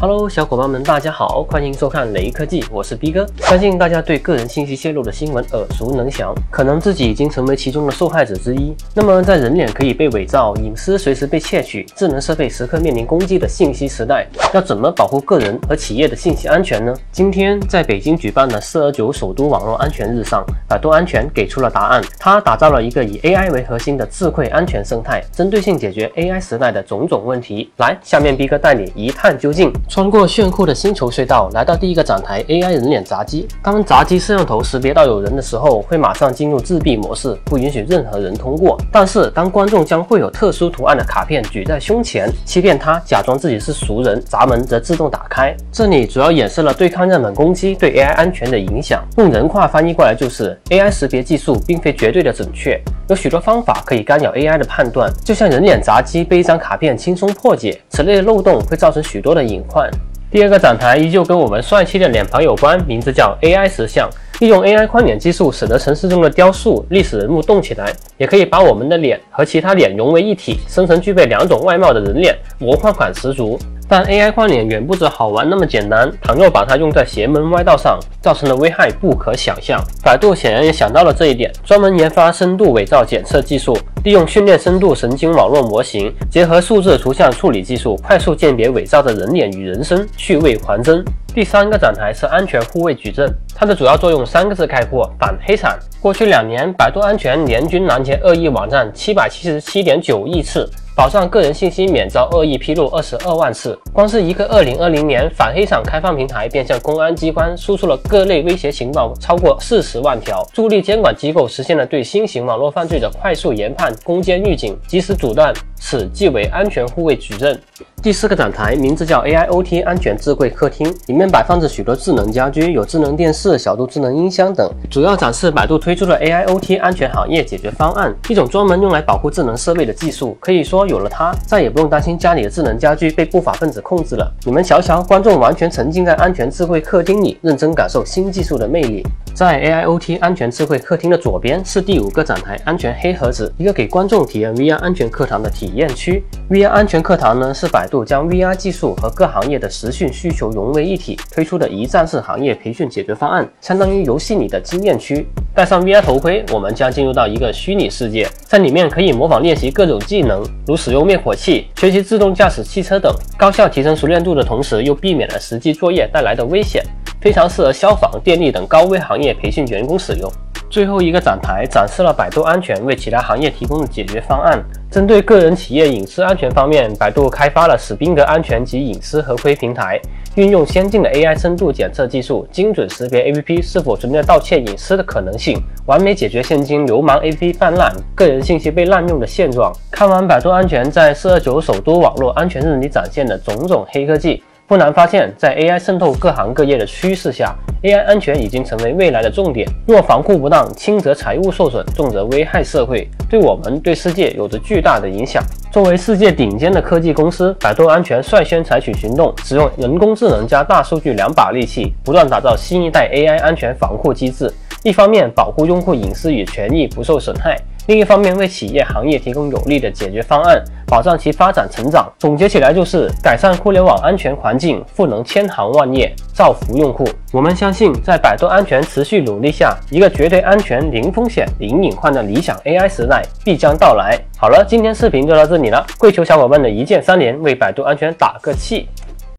Hello， 小伙伴们，大家好，欢迎收看雷科技，我是 B 哥。相信大家对个人信息泄露的新闻耳熟能详，可能自己已经成为其中的受害者之一。那么，在人脸可以被伪造、隐私随时被窃取、智能设备时刻面临攻击的信息时代，要怎么保护个人和企业的信息安全呢？今天在北京举办的429首都网络安全日上，百度安全给出了答案。它打造了一个以 AI 为核心的智慧安全生态，针对性解决 AI 时代的种种问题。来，下面 B 哥带你一探究竟。穿过炫酷的星球隧道，来到第一个展台 AI 人脸闸机。当闸机摄像头识别到有人的时候，会马上进入自闭模式，不允许任何人通过。但是当观众将会有特殊图案的卡片举在胸前，欺骗他假装自己是熟人，闸门则自动打开。这里主要演示了对抗样本攻击对 AI 安全的影响。用人话翻译过来就是 AI 识别技术并非绝对的准确，有许多方法可以干扰 AI 的判断，就像人脸闸机被一张卡片轻松破解，此类的漏洞会造成许多的隐患。第二个展台依旧跟我们帅气的脸庞有关，名字叫 AI 实像。利用 AI 宽脸技术，使得城市中的雕塑、历史人物动起来，也可以把我们的脸和其他脸融为一体，生成具备两种外貌的人脸，魔幻感十足。但 AI 宽脸远不止好玩那么简单，倘若把它用在邪门歪道上，造成的危害不可想象。百度显然也想到了这一点，专门研发深度伪造检测技术，利用训练深度神经网络模型，结合数字图像处理技术，快速鉴别伪造的人脸与人声，去伪还真。第三个展台是安全护卫矩阵，它的主要作用3个字概括：反黑产。过去2年，百度安全联军拦截恶意网站777.9亿次，保障个人信息免遭恶意披露22万次。光是一个2020年，反黑产开放平台便向公安机关输出了各类威胁情报超过40万条，助力监管机构实现了对新型网络犯罪的快速研判、攻坚预警，及时阻断。此即为安全护卫矩阵。第4个展台名字叫 AIoT 安全智慧客厅，里面摆放着许多智能家居，有智能电视、小度智能音箱等，主要展示百度推出的 AIoT 安全行业解决方案，一种专门用来保护智能设备的技术。可以说有了它，再也不用担心家里的智能家居被不法分子控制了。你们瞧瞧，观众完全沉浸在安全智慧客厅里，认真感受新技术的魅力。在 AIoT 安全智慧客厅的左边是第5个展台安全黑盒子，一个给观众体验 VR 安全课堂的体验区。VR 安全课堂呢，是百度将 VR 技术和各行业的实训需求融为一体推出的一站式行业培训解决方案，相当于游戏里的经验区。戴上 VR 头盔，我们将进入到一个虚拟世界，在里面可以模仿练习各种技能，如使用灭火器、学习自动驾驶汽车等，高效提升熟练度的同时，又避免了实际作业带来的危险，非常适合消防、电力等高危行业培训员工使用。最后一个展台展示了百度安全为其他行业提供的解决方案。针对个人企业隐私安全方面，百度开发了史宾格安全及隐私合规平台，运用先进的 AI 深度检测技术，精准识别 APP 是否存在盗窃隐私的可能性，完美解决现今流氓 APP 泛滥、个人信息被滥用的现状。看完百度安全在429首都网络安全日里展现的种种黑科技，不难发现，在 AI 渗透各行各业的趋势下， AI 安全已经成为未来的重点。若防护不当，轻则财物受损，重则危害社会，对我们、对世界有着巨大的影响。作为世界顶尖的科技公司，百度安全率先采取行动，使用人工智能加大数据2把利器，不断打造新一代 AI 安全防护机制。一方面保护用户隐私与权益不受损害，另一方面为企业行业提供有力的解决方案，保障其发展成长。总结起来就是改善互联网安全环境，赋能千行万业，造福用户。我们相信，在百度安全持续努力下，一个绝对安全、零风险、零隐患的理想 AI 时代必将到来。好了，今天视频就到这里了，跪求小伙伴的一键3连，为百度安全打个气。